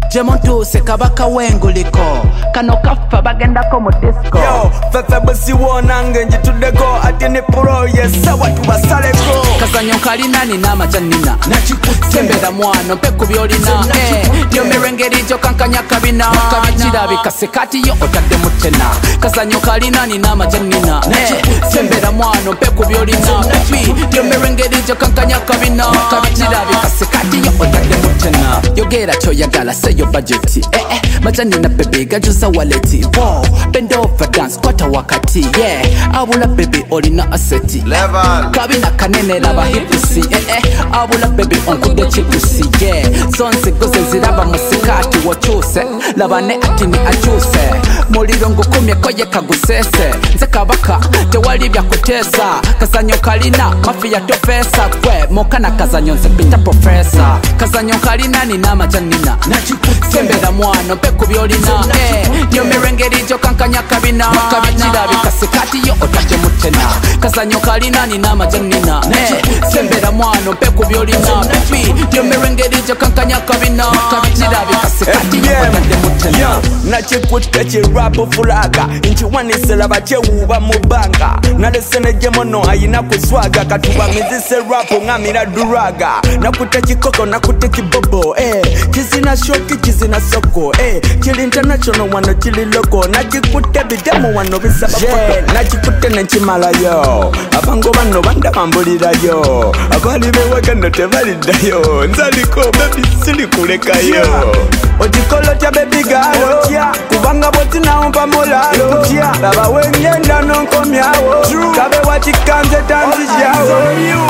Jemontuse kabaka wenguliko kano kafa bagendako mu disco. Yo, fefe busi wonange njituddeko ati ni pro yesa watu basaleko. Kazanyo kalina nina majanina sembera mwano peku byolina yo merengeri jo kankanya kabina kabirabika sekati yo otadde mutena. Kazanyo kalina nina majanina sembera mwano peku byolina yo merengeri jo kankanya kabina kabirabika sekati yo otadde mutena. Yogera choyagala say your budget majanina baby gajusa waleti wow bend over dance kwata wakati abula baby olina aseti kabina kanene laba hipusi abula baby onkude chikusi zonse goze ziraba musikati wachuse labane atini achuse muliro ngukumye koye kagusese nze kabaka tewali bya kutesa. Kazanyo kalina mafia tofesa kwe mokana kazanyo nze pita professor. Kazanyo kalina nina majanina sembera mwano peku byolina yo merengeri jo kankanya kabina kabirabika sekati yo otadde mutena. Kazanyo kalina nina majanina sembera mwano peku byolina yo merengeri jo kankanya kabina kabirabika sekati yo otadde mutena. Nachikutte chirapo fulaga nchiwanisela bakyewuba mu bbanga nalesene jemono ayina kuswaga katuba mizise rapo ngamira duraga nakutte kikoko nakutte kibobo kizina shoki kizina soko kili international wano kili loko nakikutte bidemo wano bisaba foto nakikutte nenchimalayo abango bano bandabambulirayo abali bewagano tebaliddayo nzaliko baby silikulekayo odikolo tya baby galo kubanga boti naompa molalo baba wengenda nonkomyawo kabe wachikanze tanzijawo.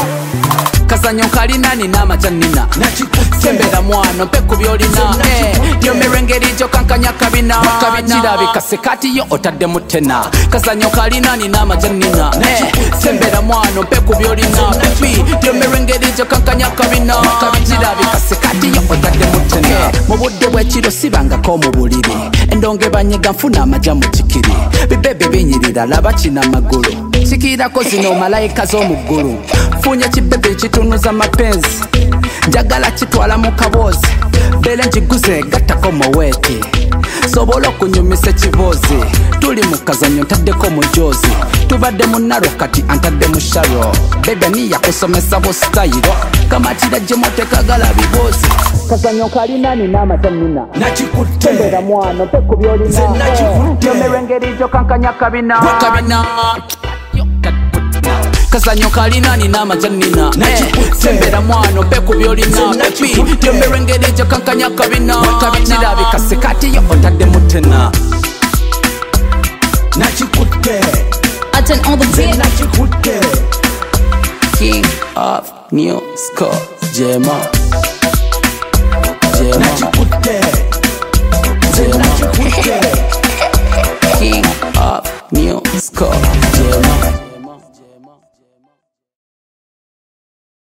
Kazanyo kalina nina majanina sembera mwano peku byolina yo merengeri jo kankanya kabina kabirabika sekati yo otadde mutena. Kazanyo kalina nina majanina sembera mwano peku byolina yo merengeri jo kankanya kabina kabirabika sekati yo otadde mutena. Mu budde bw'ekiro sibangako mu buliri endonge banyega nfuna amaja mu kikiri bibebe binyirira laba kina magulu sikirako zino malayika z'omuggulu funye kibebe kitunuza mapenzi njagala kitwala mu kabozi bele njiguze gattako moweti sobola okunyumisa ekibozi tuli mu kazanyo ntaddeko mujozi tubadde mu naro kati antadde mu sharo bebe niya kusomesa bo style kamatira jemotekagala bibozi. Kazanyo kalina nina majanina sembera mwano peku byolina yo merengeri jo kankanya kabina Kazanyo kalina nina majanina sembera mwano peku byolina yo merengeri jo kankanya kabina kabirabika sekati yo otadde mutena. Nachikutte Attend all the beat. nachikutte King of New School Jema nachikutte King of New School